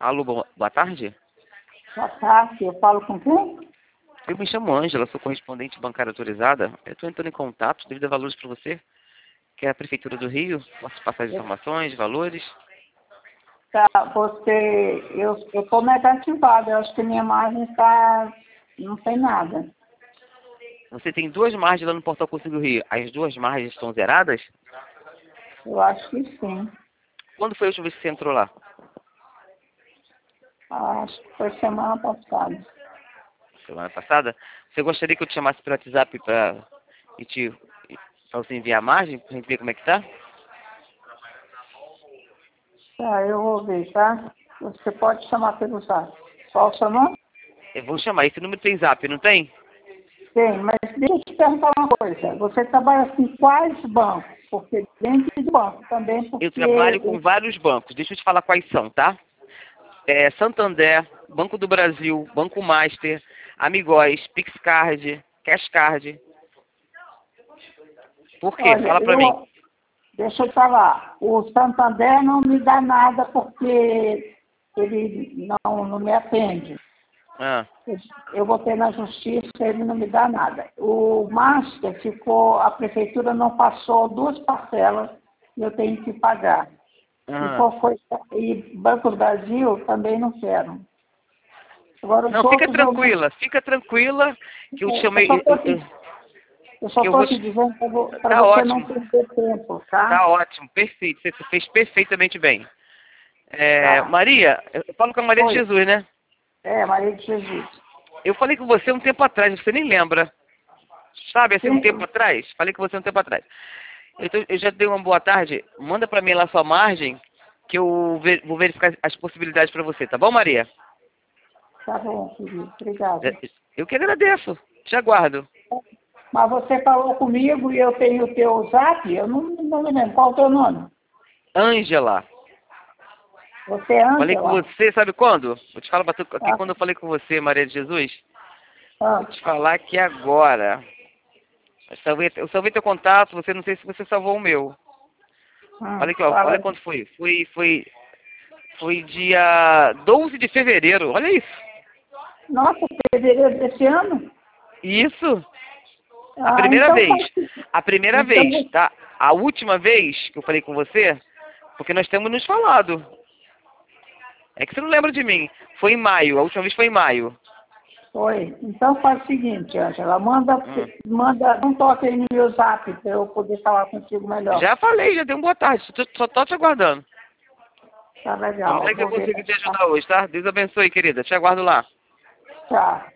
Alô, boa tarde. Boa tarde, eu falo com quem? Eu me chamo Ângela, sou correspondente bancária autorizada. Eu estou entrando em contato devido a valores para você, que é a Prefeitura do Rio. Posso passar as informações, valores? Tá, eu estou negativada, eu acho que minha margem não tem nada. Você tem duas margens lá no Portal Conselho do Rio. As duas margens estão zeradas? Eu acho que sim. Quando foi a última vez que você entrou lá? Acho que foi semana passada. Semana passada? Você gostaria que eu te chamasse pelo WhatsApp para você enviar a margem, para a gente ver como é que tá? Tá, eu vou ver, tá? Você pode chamar pelo zap. Qual o seu nome? Eu vou chamar. Esse número tem zap, não tem? Tem, mas deixa eu te perguntar uma coisa. Você trabalha com quais bancos? Porque dentro de banco também, Eu porque... trabalho com vários bancos. Deixa eu te falar quais são, tá? Santander, Banco do Brasil, Banco Master, Amigóis, Pixcard, Cashcard. Por quê? Olha, Fala pra mim. deixa eu falar. O Santander não me dá nada porque ele não me atende. Ah, Eu votei na justiça, ele não me dá nada. O Master a prefeitura não passou 2 parcelas e eu tenho que pagar. ah. E Banco do Brasil também não quero. Agora os Não, fica outros tranquila, que eu te chamei. eu só Que eu estou vou te te... dizendo para Tá você não ótimo, perder tempo, tá? tá ótimo, perfeito. Você fez perfeitamente bem. Tá. Maria, eu falo com a Maria de Oi. Jesus, né? Maria de Jesus. Eu falei com você um tempo atrás, você nem lembra. Sabe, assim, um tempo Sim. atrás? Falei com você um tempo atrás. Então, eu já dei uma boa tarde. Manda pra mim lá sua margem, que eu vou verificar as possibilidades pra você, tá bom, Maria? Tá bom, querido. Obrigada. Eu que agradeço. Te aguardo. Mas você falou comigo e eu tenho o teu zap, eu não me lembro. Qual é o teu nome? Ângela. Você é Falei com Ângela? você, sabe quando? Vou te falar aqui Ah, quando eu falei com você, Maria de Jesus. Vou ah, te falar aqui agora. Eu salvei teu contato, não sei se você salvou o meu. Olha aqui, ó, fala olha aí. quando foi. Foi dia 12 de fevereiro, olha isso. Nossa, fevereiro desse ano? Isso, a Ah, primeira então vez. faz. A primeira Então, vez, tá? A última vez que eu falei com você, porque nós temos nos falado. É que você não lembra de mim. Foi em maio, a última vez foi em maio. foi. Então faz o seguinte, Ângela, Hum. manda um toque aí no meu zap para eu poder falar contigo melhor. Já falei, já dei uma boa tarde. Só tô te aguardando. Tá legal, Tomara eu que eu vou ver. consiga te ajudar hoje, tá? Deus abençoe, querida. Te aguardo lá. Tchau.